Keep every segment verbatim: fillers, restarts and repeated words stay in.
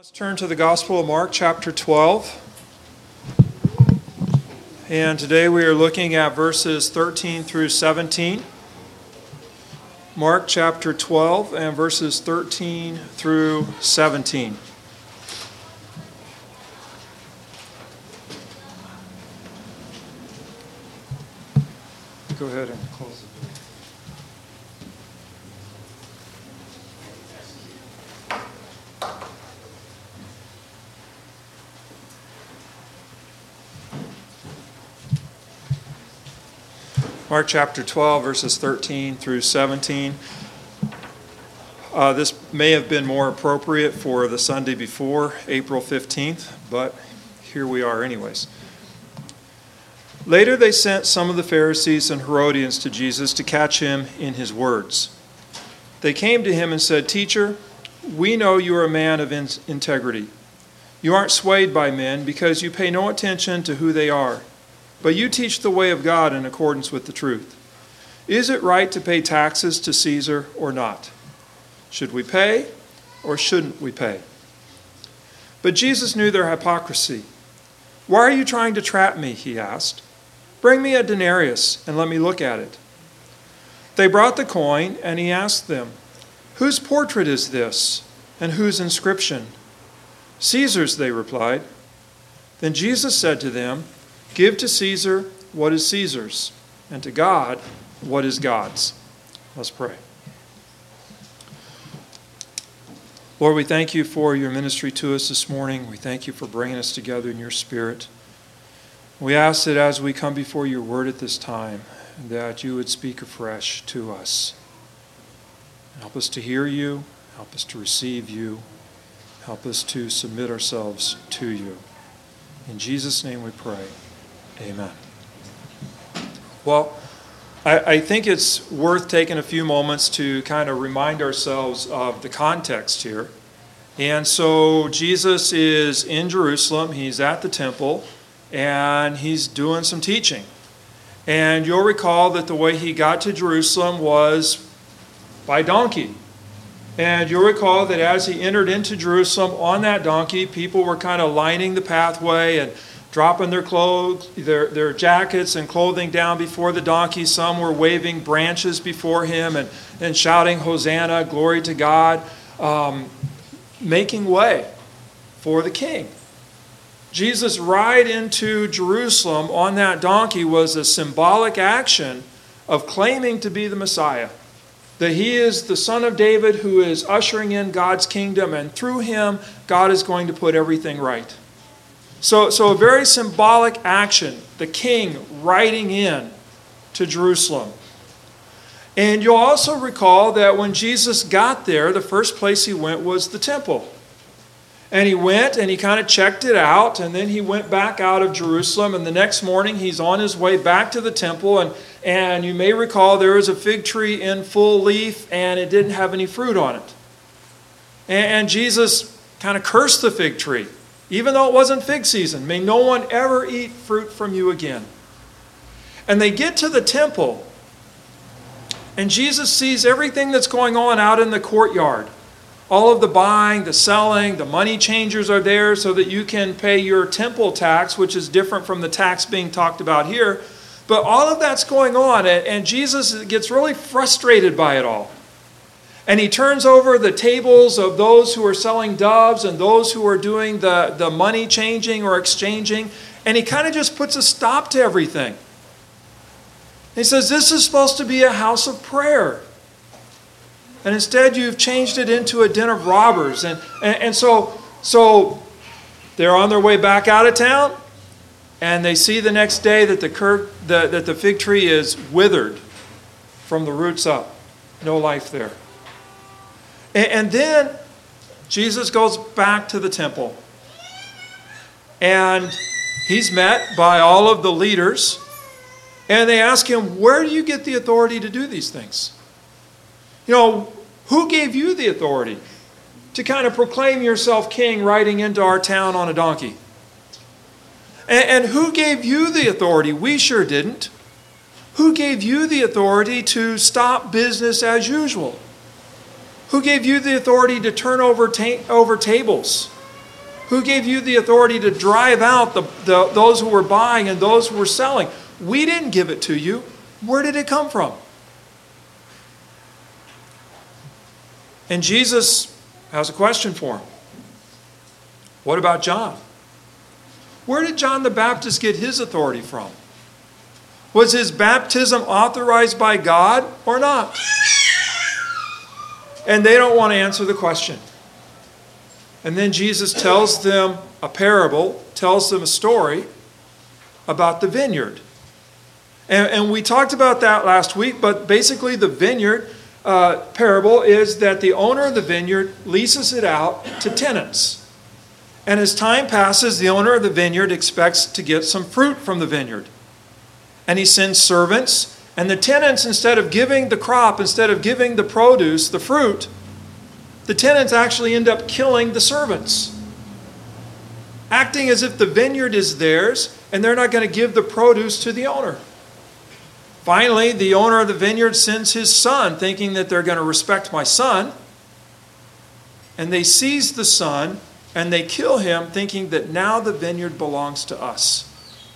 Let's turn to the Gospel of Mark, chapter twelve. And today we are looking at verses thirteen through seventeen. Mark chapter twelve and verses thirteen through seventeen. Go ahead and close it. Mark chapter twelve, verses thirteen through seventeen. Uh, this may have been more appropriate for the Sunday before, April fifteenth, but here we are anyways. Later they sent some of the Pharisees and Herodians to Jesus to catch him in his words. They came to him and said, "Teacher, we know you are a man of in- integrity. You aren't swayed by men because you pay no attention to who they are. But you teach the way of God in accordance with the truth. Is it right to pay taxes to Caesar or not? Should we pay or shouldn't we pay?" But Jesus knew their hypocrisy. "Why are you trying to trap me?" he asked. "Bring me a denarius and let me look at it." They brought the coin, and he asked them, "Whose portrait is this, and whose inscription?" "Caesar's," they replied. Then Jesus said to them, "Give to Caesar what is Caesar's, and to God what is God's." Let's pray. Lord, we thank you for your ministry to us this morning. We thank you for bringing us together in your Spirit. We ask that as we come before your word at this time, that you would speak afresh to us. Help us to hear you. Help us to receive you. Help us to submit ourselves to you. In Jesus' name we pray. Amen. Well, I, I think it's worth taking a few moments to kind of remind ourselves of the context here. And so Jesus is in Jerusalem. He's at the temple, and he's doing some teaching. And you'll recall that the way he got to Jerusalem was by donkey. And you'll recall that as he entered into Jerusalem on that donkey, people were kind of lining the pathway and dropping their clothes, their, their jackets and clothing down before the donkey. Some were waving branches before him and, and shouting, "Hosanna, glory to God," um, making way for the king. Jesus' ride into Jerusalem on that donkey was a symbolic action of claiming to be the Messiah, that he is the Son of David who is ushering in God's kingdom, and through him, God is going to put everything right. So, so a very symbolic action, the king riding in to Jerusalem. And you'll also recall that when Jesus got there, the first place he went was the temple. And he went and he kind of checked it out, and then he went back out of Jerusalem, and the next morning he's on his way back to the temple, and, and you may recall there was a fig tree in full leaf, and it didn't have any fruit on it. And, and Jesus kind of cursed the fig tree. Even though it wasn't fig season, may no one ever eat fruit from you again. And they get to the temple, and Jesus sees everything that's going on out in the courtyard. All of the buying, the selling, the money changers are there so that you can pay your temple tax, which is different from the tax being talked about here. But all of that's going on, and Jesus gets really frustrated by it all. And he turns over the tables of those who are selling doves and those who are doing the, the money changing or exchanging. And he kind of just puts a stop to everything. He says, "This is supposed to be a house of prayer. And instead you've changed it into a den of robbers." And, and, and so, so they're on their way back out of town. And they see the next day that the, cur- the, that the fig tree is withered from the roots up. No life there. And then Jesus goes back to the temple. And he's met by all of the leaders. And they ask him, "Where do you get the authority to do these things? You know, who gave you the authority to kind of proclaim yourself king riding into our town on a donkey? And, and who gave you the authority? We sure didn't. Who gave you the authority to stop business as usual? Who gave you the authority to turn over, ta- over tables Who gave you the authority to drive out the, the, those who were buying and those who were selling? We didn't give it to you. Where did it come from? And Jesus has a question for him. What about John? Where did John the Baptist get his authority from? Was his baptism authorized by God or not? And they don't want to answer the question. And then Jesus tells them a parable, tells them a story about the vineyard. And, and we talked about that last week, but basically the vineyard uh, parable is that the owner of the vineyard leases it out to tenants. And as time passes, the owner of the vineyard expects to get some fruit from the vineyard. And he sends servants, and the tenants, instead of giving the crop, instead of giving the produce, the fruit, the tenants actually end up killing the servants, acting as if the vineyard is theirs, and they're not going to give the produce to the owner. Finally, the owner of the vineyard sends his son, thinking that they're going to respect my son, and they seize the son, and they kill him, thinking that now the vineyard belongs to us.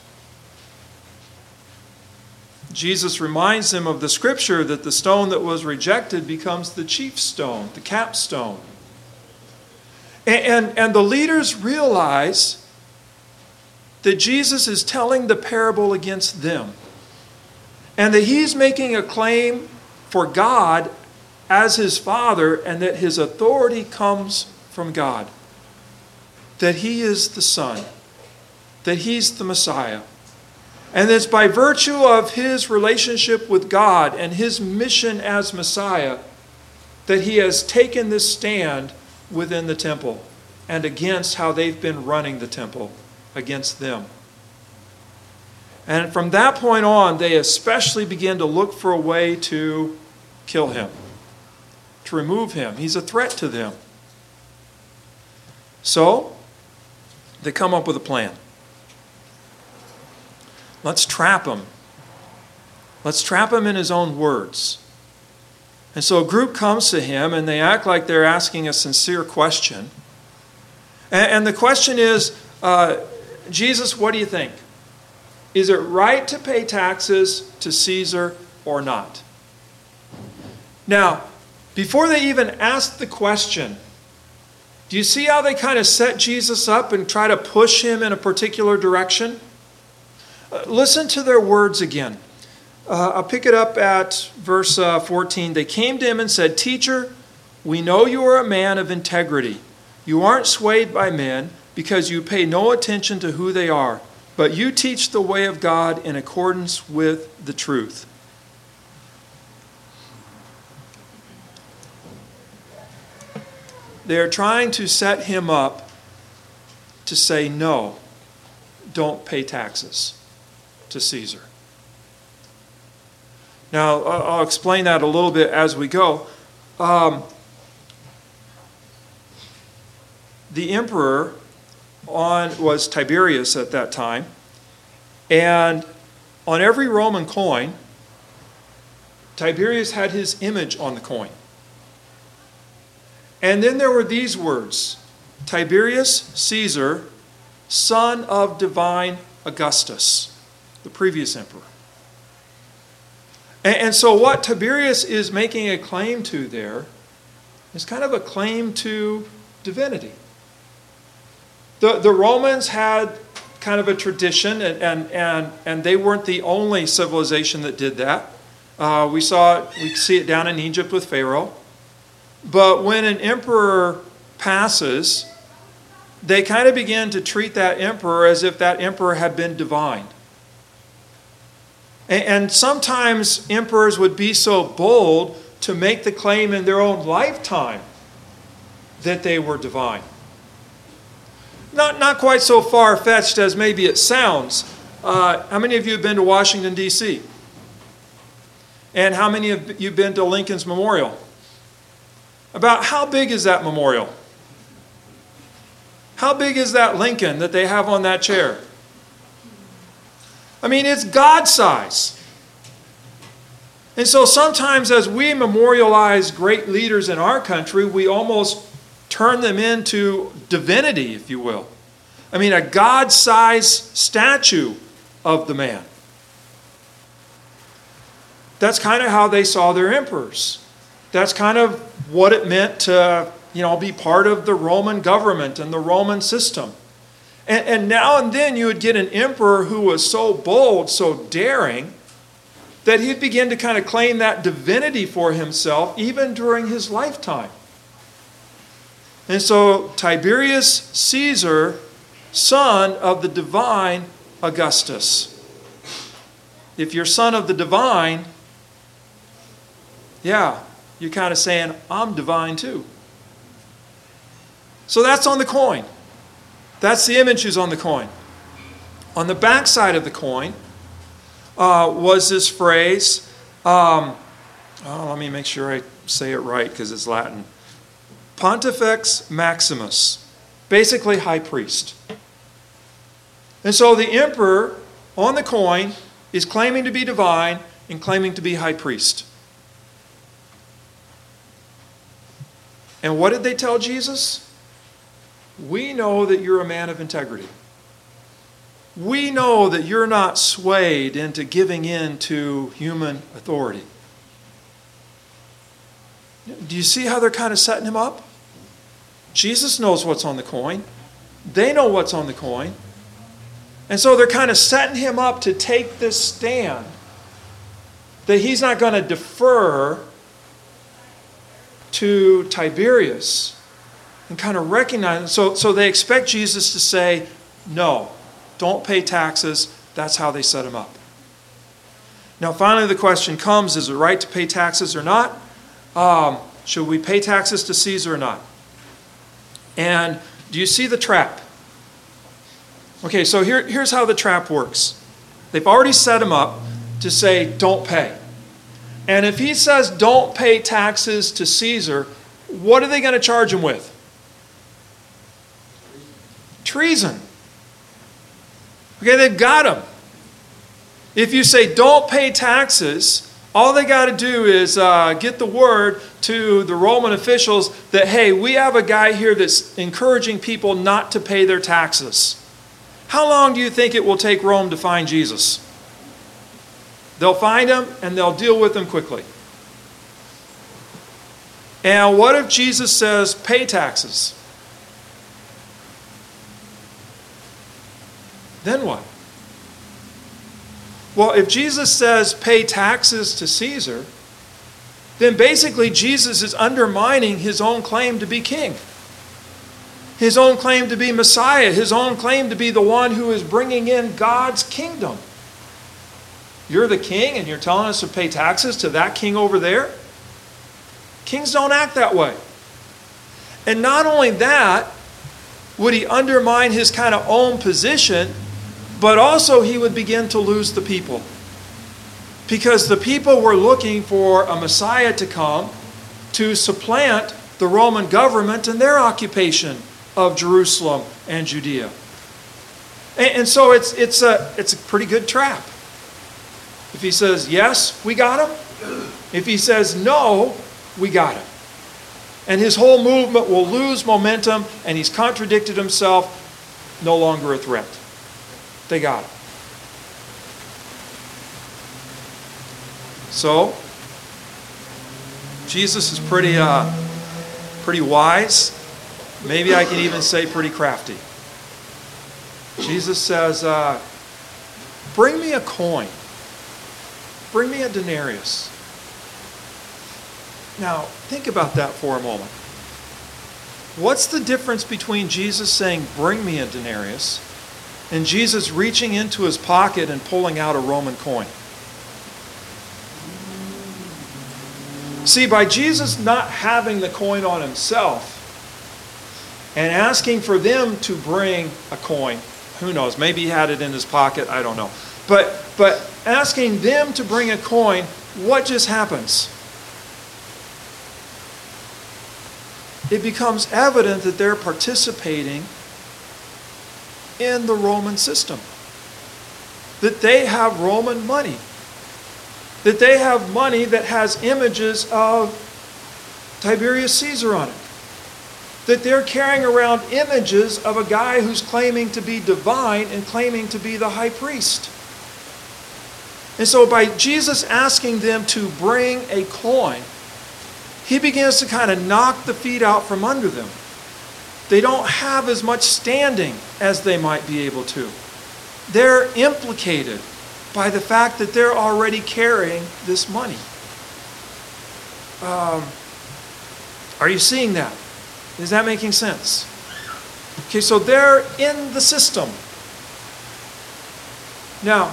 Jesus reminds them of the scripture that the stone that was rejected becomes the chief stone, the capstone. And, and, and the leaders realize that Jesus is telling the parable against them, and that he's making a claim for God as his Father, and that his authority comes from God. That he is the Son, that he's the Messiah. And it's by virtue of his relationship with God and his mission as Messiah that he has taken this stand within the temple and against how they've been running the temple, against them. And from that point on, they especially begin to look for a way to kill him, to remove him. He's a threat to them. So, they come up with a plan. Let's trap him. Let's trap him in his own words. And so a group comes to him, and they act like they're asking a sincere question. And, and the question is, uh, Jesus, what do you think? Is it right to pay taxes to Caesar or not? Now, before they even ask the question, do you see how they kind of set Jesus up and try to push him in a particular direction? Uh, listen to their words again. Uh, I'll pick it up at verse uh, fourteen. They came to him and said, "Teacher, we know you are a man of integrity. You aren't swayed by men because you pay no attention to who they are, but you teach the way of God in accordance with the truth." They are trying to set him up to say, no, don't pay taxes to Caesar. Now, I'll explain that a little bit as we go. Um, the emperor on was Tiberius at that time, and on every Roman coin, Tiberius had his image on the coin. And then there were these words, Tiberius Caesar, son of divine Augustus, the previous emperor. And, and so what Tiberius is making a claim to there is kind of a claim to divinity. The, the Romans had kind of a tradition, and, and, and, and they weren't the only civilization that did that. Uh, we saw it, we see it down in Egypt with Pharaoh. But when an emperor passes, they kind of begin to treat that emperor as if that emperor had been divine. And, and sometimes emperors would be so bold to make the claim in their own lifetime that they were divine. Not, not quite so far-fetched as maybe it sounds. Uh, how many of you have been to Washington, D C? And how many of you have been to Lincoln's Memorial? About how big is that memorial? How big is that Lincoln that they have on that chair? I mean, it's God size. And so sometimes as we memorialize great leaders in our country, we almost turn them into divinity, if you will. I mean, a God-sized statue of the man. That's kind of how they saw their emperors. That's kind of what it meant to, you know, be part of the Roman government and the Roman system. And, and now and then you would get an emperor who was so bold, so daring, that he'd begin to kind of claim that divinity for himself even during his lifetime. And so Tiberius Caesar, son of the divine Augustus. If you're son of the divine, yeah, you're kind of saying, I'm divine too. So that's on the coin. That's the image who's on the coin. On the back side of the coin uh, was this phrase, um, oh, let me make sure I say it right because it's Latin. Pontifex Maximus, basically high priest. And so the emperor on the coin is claiming to be divine and claiming to be high priest. And what did they tell Jesus? We know that you're a man of integrity. We know that you're not swayed into giving in to human authority. Do you see how they're kind of setting him up? Jesus knows what's on the coin. They know what's on the coin. And so they're kind of setting him up to take this stand that he's not going to defer to Tiberius and kind of recognize. So, so they expect Jesus to say, no, don't pay taxes. That's how they set him up. Now, finally, the question comes, is it right to pay taxes or not? Um, should we pay taxes to Caesar or not? And do you see the trap? Okay, so here, here's how the trap works. They've already set him up to say, don't pay. And if he says, don't pay taxes to Caesar, what are they going to charge him with? Treason. Okay, they've got him. If you say, don't pay taxes, all they got to do is uh, get the word to the Roman officials that, hey, we have a guy here that's encouraging people not to pay their taxes. How long do you think it will take Rome to find Jesus? They'll find him and they'll deal with him quickly. And what if Jesus says, pay taxes? Then what? Well, if Jesus says pay taxes to Caesar, then basically Jesus is undermining his own claim to be king. His own claim to be Messiah. His own claim to be the one who is bringing in God's kingdom. You're the king and you're telling us to pay taxes to that king over there? Kings don't act that way. And not only that, would he undermine his kind of own position, but also he would begin to lose the people. Because the people were looking for a Messiah to come to supplant the Roman government and their occupation of Jerusalem and Judea. And, and so it's, it's, a, it's a pretty good trap. If he says, yes, we got him. If he says, no, we got him. And his whole movement will lose momentum, and he's contradicted himself, no longer a threat. They got him. So, Jesus is pretty, uh, pretty wise. Maybe I can even say pretty crafty. Jesus says, uh, bring me a coin. Bring me a denarius. Now, think about that for a moment. What's the difference between Jesus saying, bring me a denarius, and Jesus reaching into his pocket and pulling out a Roman coin? See, by Jesus not having the coin on himself and asking for them to bring a coin, who knows, maybe he had it in his pocket, I don't know. But, but asking them to bring a coin, what just happens? It becomes evident that they're participating in the Roman system. That they have Roman money. That they have money that has images of Tiberius Caesar on it. that they're carrying around images of a guy who's claiming to be divine and claiming to be the high priest. And so by Jesus asking them to bring a coin, he begins to kind of knock the feet out from under them. They don't have as much standing as they might be able to. They're implicated by the fact that they're already carrying this money. Um, are you seeing that? Is that making sense? Okay, so they're in the system. Now,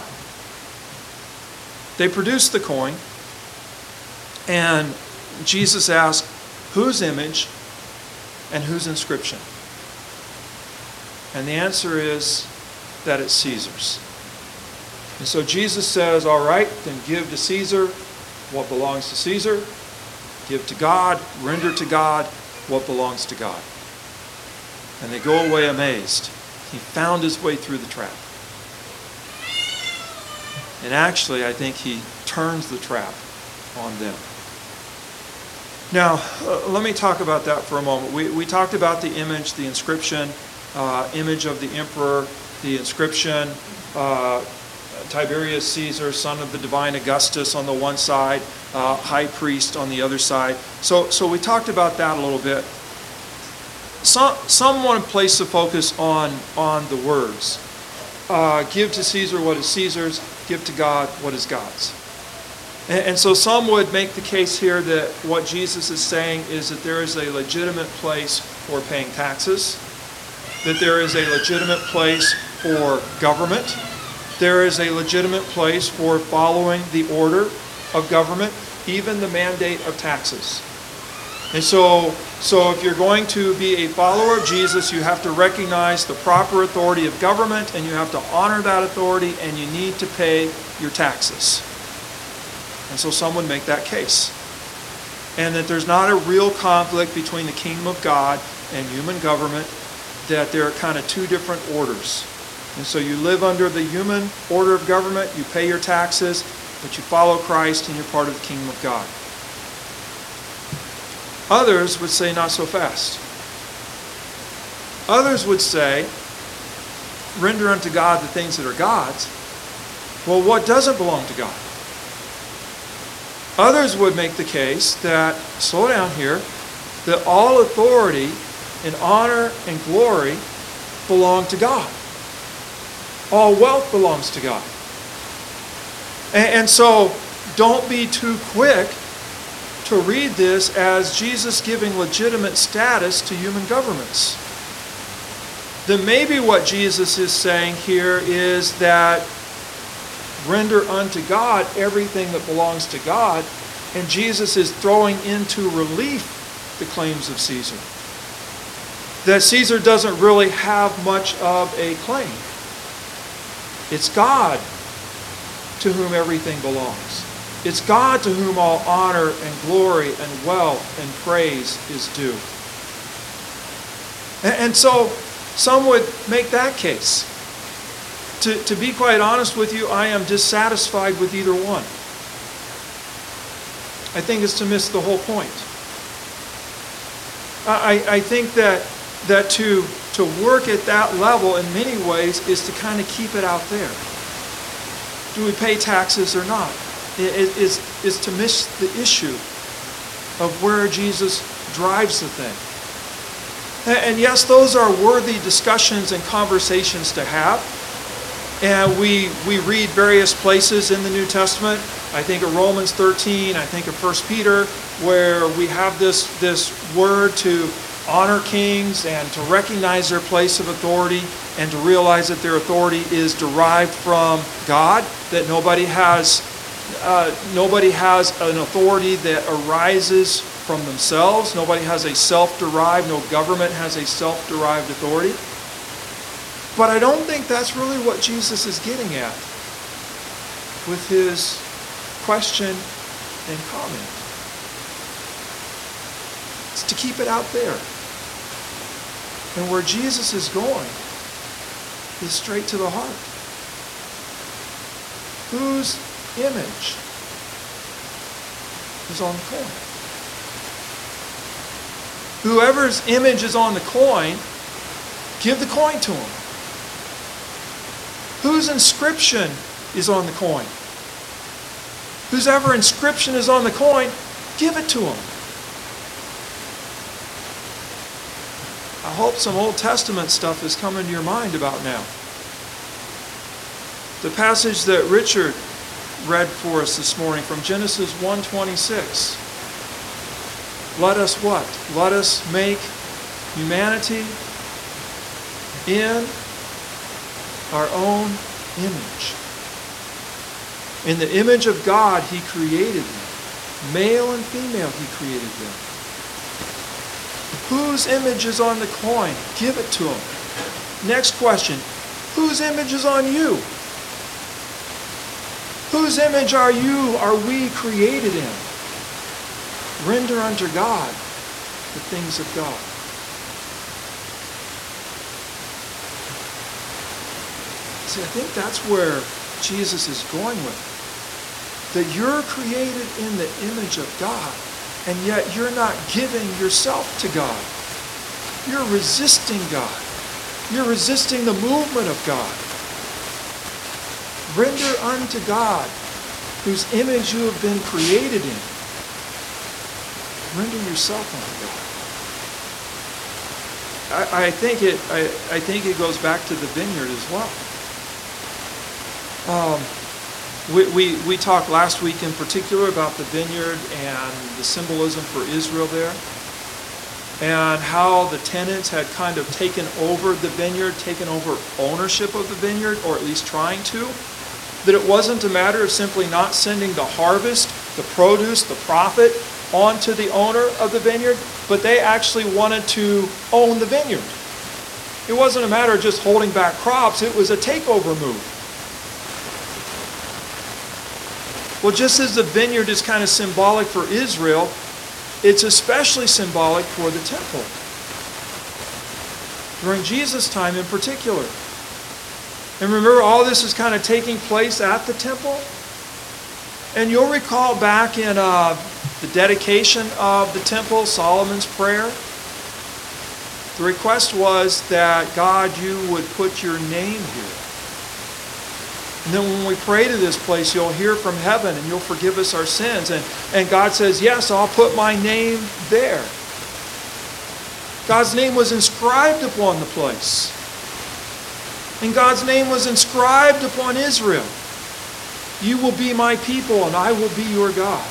they produce the coin, and Jesus asked, whose image and whose inscription? And the answer is that it's Caesar's. And so Jesus says, all right, then give to Caesar what belongs to Caesar. Give to God, render to God what belongs to God. And they go away amazed. He found his way through the trap. And actually, I think he turns the trap on them. Now, uh, let me talk about that for a moment. We, we talked about the image, the inscription, uh, image of the emperor, the inscription, uh, Tiberius Caesar, son of the divine Augustus on the one side, uh, high priest on the other side. So, so we talked about that a little bit. Some, some want to place the focus on, on the words. Uh, give to Caesar what is Caesar's, give to God what is God's. And, and so some would make the case here that what Jesus is saying is that there is a legitimate place for paying taxes, that there is a legitimate place for government, there is a legitimate place for following the order of government, even the mandate of taxes. And so, so if you're going to be a follower of Jesus, you have to recognize the proper authority of government, and you have to honor that authority, and you need to pay your taxes. And so some would make that case. And that there's not a real conflict between the kingdom of God and human government, that there are kind of two different orders. And so you live under the human order of government, you pay your taxes, but you follow Christ and you're part of the kingdom of God. Others would say not so fast. Others would say, render unto God the things that are God's. Well, what doesn't belong to God? Others would make the case that, slow down here, that all authority and honor and glory belong to God. All wealth belongs to God. And, and so, don't be too quick to read this as Jesus giving legitimate status to human governments. Then maybe what Jesus is saying here is that render unto God everything that belongs to God, and Jesus is throwing into relief the claims of Caesar. That Caesar doesn't really have much of a claim. It's God to whom everything belongs. It's God to whom all honor and glory and wealth and praise is due. And, and so some would make that case. To, to be quite honest with you, I am dissatisfied with either one. I think it's to miss the whole point. I, I think that, that to, to work at that level in many ways is to kind of keep it out there. Do we pay taxes or not? It is, is to miss the issue of where Jesus drives the thing. And yes, those are worthy discussions and conversations to have. And we we read various places in the New Testament. I think of Romans thirteen, I think of First Peter, where we have this, this word to honor kings and to recognize their place of authority and to realize that their authority is derived from God, that nobody has uh, nobody has an authority that arises from themselves. Nobody has a self-derived, no government has a self-derived authority. But I don't think that's really what Jesus is getting at with his question and comment. It's to keep it out there. And where Jesus is going is straight to the heart. Whose image is on the coin? Whoever's image is on the coin, give the coin to him. Whose inscription is on the coin? Whosever inscription is on the coin, give it to him. I hope some Old Testament stuff is coming to your mind about now. The passage that Richard read for us this morning from Genesis one twenty-six. Let us what? Let us make humanity in our own image. In the image of God, He created them. Male and female, He created them. Whose image is on the coin? Give it to him. Next question. Whose image is on you? Whose image are you, are we created in? Render unto God the things of God. See, I think that's where Jesus is going with it. That you're created in the image of God, and yet you're not giving yourself to God. You're resisting God. You're resisting the movement of God. Render unto God, whose image you have been created in. Render yourself unto God. I, I think it. I, I think it goes back to the vineyard as well. Um, we, we we talked last week in particular about the vineyard and the symbolism for Israel there, and how the tenants had kind of taken over the vineyard, taken over ownership of the vineyard, or at least trying to. That it wasn't a matter of simply not sending the harvest, the produce, the profit onto the owner of the vineyard, but they actually wanted to own the vineyard. It wasn't a matter of just holding back crops, it was a takeover move. Well, just as the vineyard is kind of symbolic for Israel, it's especially symbolic for the temple. During Jesus' time in particular. And remember, all this is kind of taking place at the temple. And you'll recall back in uh, the dedication of the temple, Solomon's prayer, the request was that, God, you would put your name here. And then when we pray to this place, you'll hear from heaven and you'll forgive us our sins. And, and God says, yes, I'll put my name there. God's name was inscribed upon the place. And God's name was inscribed upon Israel. You will be my people and I will be your God.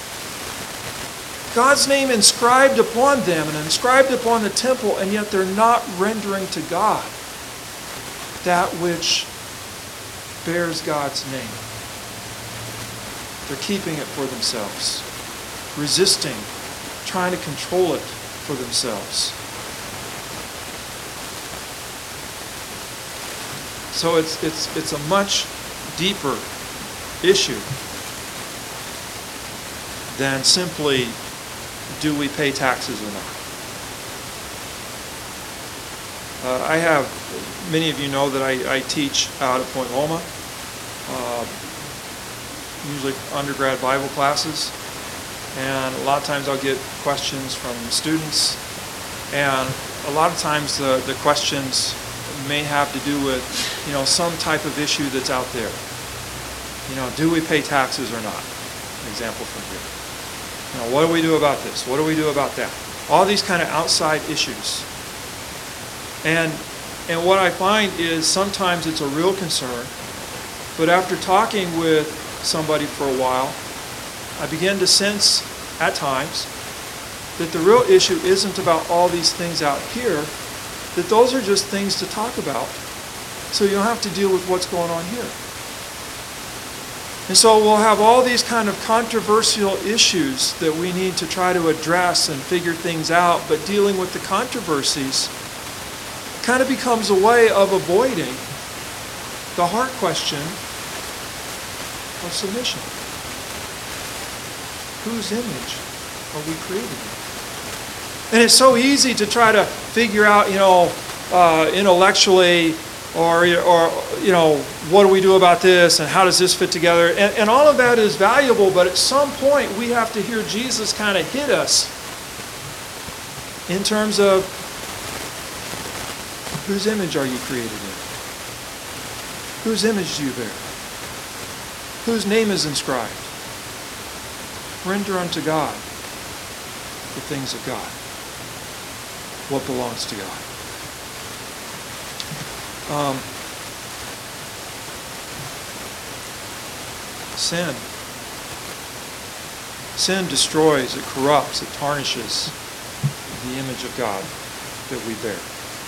God's name inscribed upon them and inscribed upon the temple, and yet they're not rendering to God that which bears God's name. They're keeping it for themselves, resisting, trying to control it for themselves. So it's it's it's a much deeper issue than simply, do we pay taxes or not? Uh, I have, many of you know that I, I teach out at Point Loma, uh, usually undergrad Bible classes, and a lot of times I'll get questions from students, and a lot of times the, the questions may have to do with, you know, some type of issue that's out there. You know, do we pay taxes or not? An example from here. You know, what do we do about this? What do we do about that? All these kind of outside issues. And and what I find is sometimes it's a real concern, but after talking with somebody for a while, I begin to sense at times that the real issue isn't about all these things out here, that those are just things to talk about, so you don't have to deal with what's going on here. And so we'll have all these kind of controversial issues that we need to try to address and figure things out, but dealing with the controversies kind of becomes a way of avoiding the heart question of submission. Whose image are we created in? And it's so easy to try to figure out, you know, uh, intellectually, or, or, you know, what do we do about this, and how does this fit together? And, and all of that is valuable, but at some point we have to hear Jesus kind of hit us in terms of whose image are you created in? Whose image do you bear? Whose name is inscribed? Render unto God the things of God. What belongs to God? Um, sin. Sin destroys, it corrupts, it tarnishes the image of God that we bear.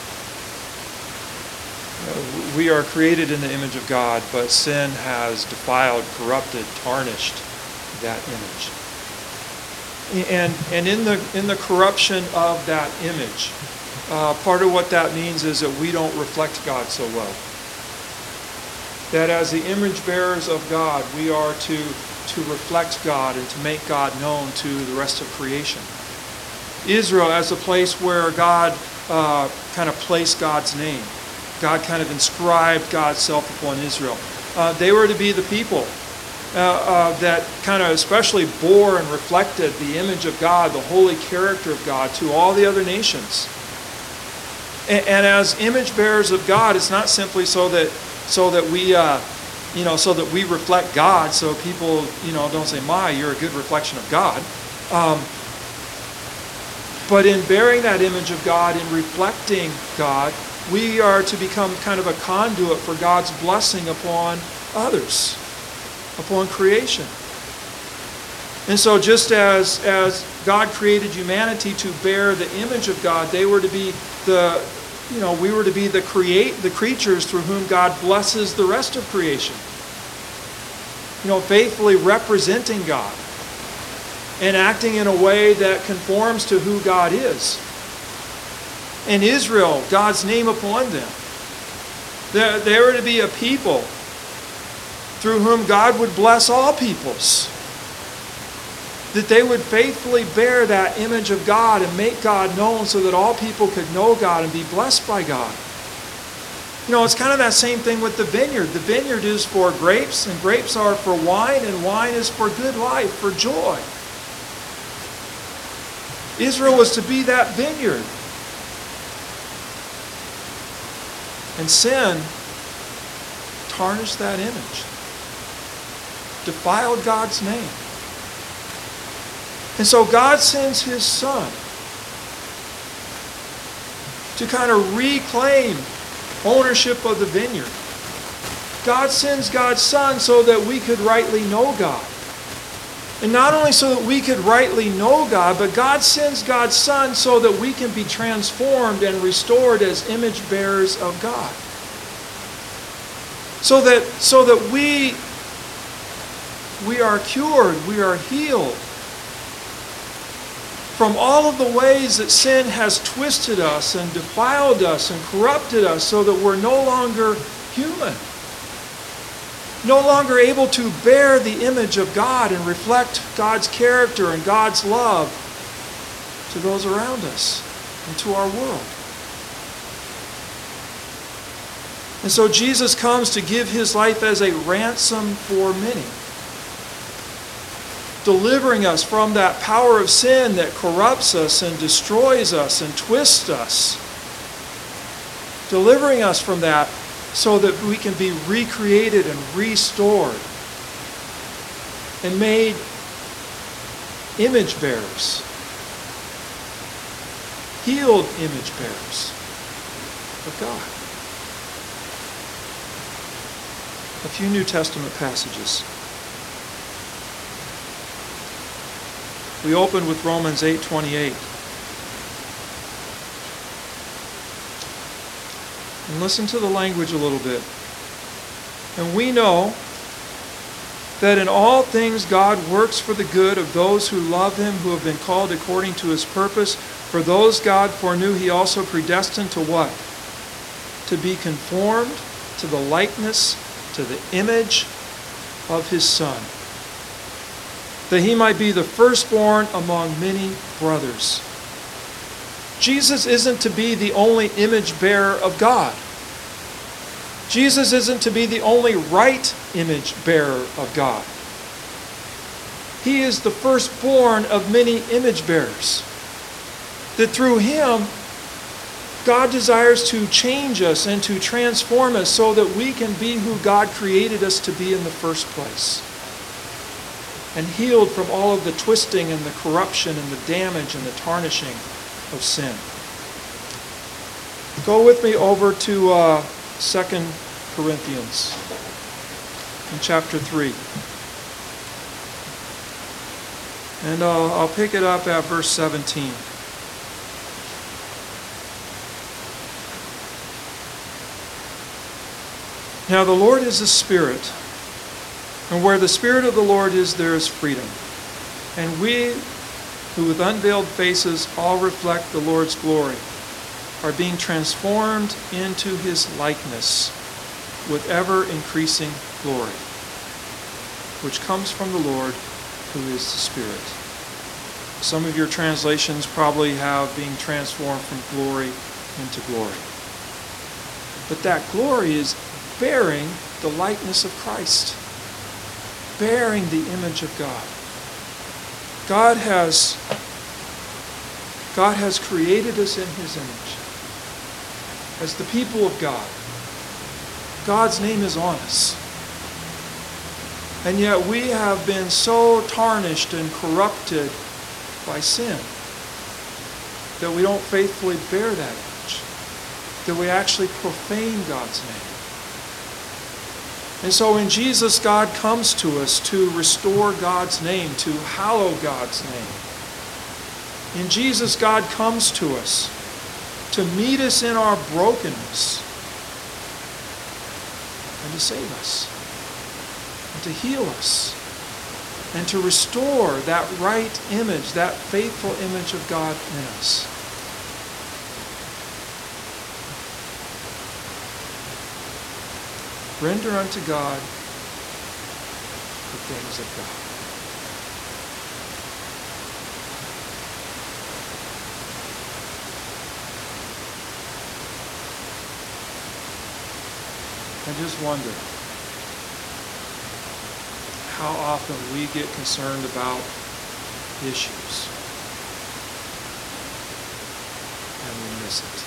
Uh, we are created in the image of God, but sin has defiled, corrupted, tarnished that image. And and in the in the corruption of that image, uh, part of what that means is that we don't reflect God so well. That as the image bearers of God, we are to, to reflect God and to make God known to the rest of creation. Israel as a place where God uh, kind of placed God's name. God kind of inscribed God's self upon Israel. Uh, they were to be the people uh, uh, that kind of especially bore and reflected the image of God, the holy character of God to all the other nations. And, and as image bearers of God, it's not simply so that so that we, uh, you know, so that we reflect God, so people, you know, don't say, "My, you're a good reflection of God." Um, but in bearing that image of God, in reflecting God, we are to become kind of a conduit for God's blessing upon others, upon creation. And so just as, as God created humanity to bear the image of God, they were to be the, you know, we were to be the create the creatures through whom God blesses the rest of creation. You know, faithfully representing God and acting in a way that conforms to who God is. And Israel, God's name upon them. They, they were to be a people through whom God would bless all peoples. That they would faithfully bear that image of God and make God known so that all people could know God and be blessed by God. You know, it's kind of that same thing with the vineyard. The vineyard is for grapes, and grapes are for wine, and wine is for good life, for joy. Israel was to be that vineyard. And sin tarnished that image, defiled God's name. And so God sends His Son to kind of reclaim ownership of the vineyard. God sends God's Son so that we could rightly know God. And not only so that we could rightly know God, but God sends God's Son so that we can be transformed and restored as image bearers of God. So that, so that we, we are cured, we are healed from all of the ways that sin has twisted us and defiled us and corrupted us, so that we're no longer human. No longer able to bear the image of God and reflect God's character and God's love to those around us and to our world. And so Jesus comes to give His life as a ransom for many, delivering us from that power of sin that corrupts us and destroys us and twists us. Delivering us from that so that we can be recreated and restored and made image bearers, healed image bearers of God. A few New Testament passages. We open with Romans eight twenty-eight. And listen to the language a little bit. And we know that in all things God works for the good of those who love Him, who have been called according to His purpose. For those God foreknew, He also predestined to what? To be conformed to the likeness, to the image of His Son, that He might be the firstborn among many brothers. Jesus isn't to be the only image bearer of God. Jesus isn't to be the only right image bearer of God. He is the firstborn of many image bearers. That through him, God desires to change us and to transform us so that we can be who God created us to be in the first place. And healed from all of the twisting and the corruption and the damage and the tarnishing of sin. Go with me over to uh, Second Corinthians in chapter three. And uh, I'll pick it up at verse seventeen. Now the Lord is the Spirit, and where the Spirit of the Lord is, there is freedom. And we, who with unveiled faces all reflect the Lord's glory, are being transformed into his likeness with ever-increasing glory, which comes from the Lord, who is the Spirit. Some of your translations probably have being transformed from glory into glory. But that glory is bearing the likeness of Christ, bearing the image of God. God has, God has created us in his image as the people of God. God's name is on us. And yet we have been so tarnished and corrupted by sin that we don't faithfully bear that image, that we actually profane God's name. And so in Jesus, God comes to us to restore God's name, to hallow God's name. In Jesus, God comes to us to meet us in our brokenness and to save us and to heal us and to restore that right image, that faithful image of God in us. Render unto God the things of God. I just wonder how often we get concerned about issues and we miss it.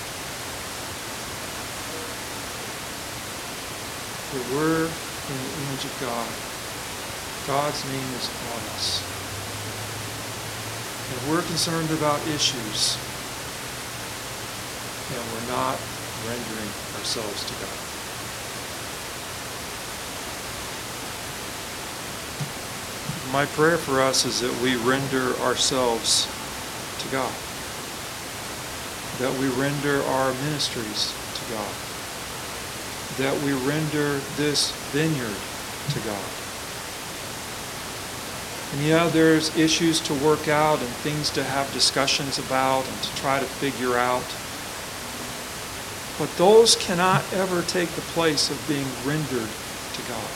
That we're in the image of God. God's name is on us. And we're concerned about issues, and we're not rendering ourselves to God. My prayer for us is that we render ourselves to God. That we render our ministries to God. That we render this vineyard to God. And yeah, there's issues to work out and things to have discussions about and to try to figure out. But those cannot ever take the place of being rendered to God.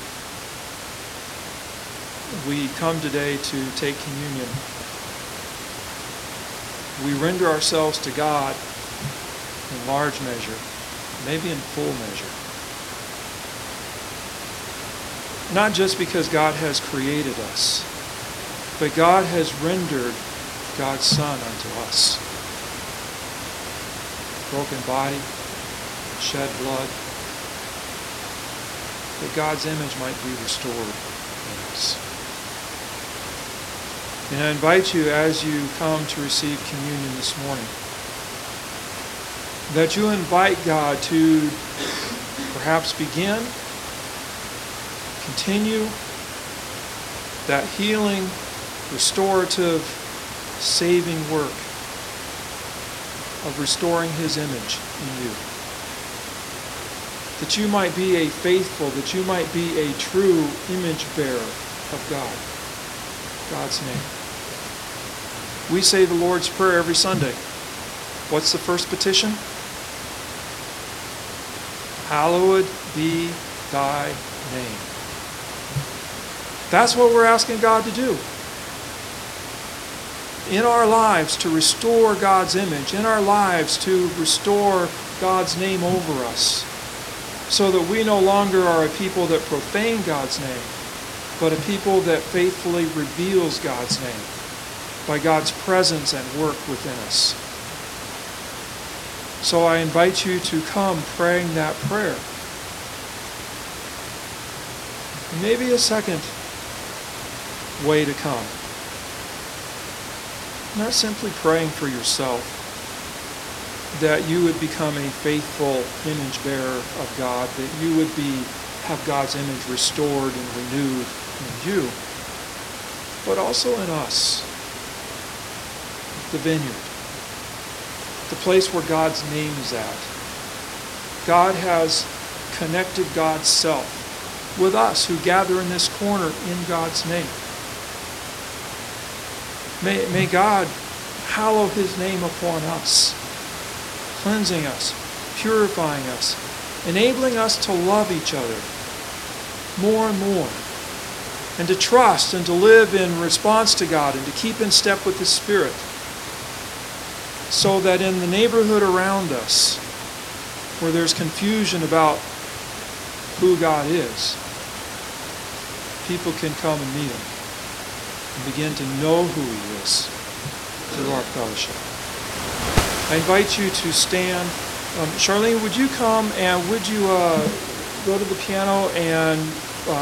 We come today to take communion. We render ourselves to God in large measure, maybe in full measure. Not just because God has created us, but God has rendered God's Son unto us. Broken body, shed blood, that God's image might be restored in us. And I invite you, as you come to receive communion this morning, that you invite God to perhaps begin, continue that healing, restorative, saving work of restoring his image in you. That you might be a faithful, that you might be a true image bearer of God, God's name. We say the Lord's Prayer every Sunday. What's the first petition? Hallowed be thy name. That's what we're asking God to do. In our lives, to restore God's image. In our lives, to restore God's name over us. So that we no longer are a people that profane God's name, but a people that faithfully reveals God's name. by God's presence and work within us. So I invite you to come praying that prayer. And maybe a second way to come. Not simply praying for yourself, that you would become a faithful image bearer of God, that you would be have God's image restored and renewed in you, but also in us, the vineyard, the place where God's name is at. God has connected God's self with us who gather in this corner in God's name. May, may God hallow his name upon us, cleansing us, purifying us, enabling us to love each other more and more, and to trust and to live in response to God and to keep in step with his Spirit, so that in the neighborhood around us, where there's confusion about who God is, people can come and meet him and begin to know who he is through our fellowship. I invite you to stand. Um, Charlene, would you come and would you uh, go to the piano and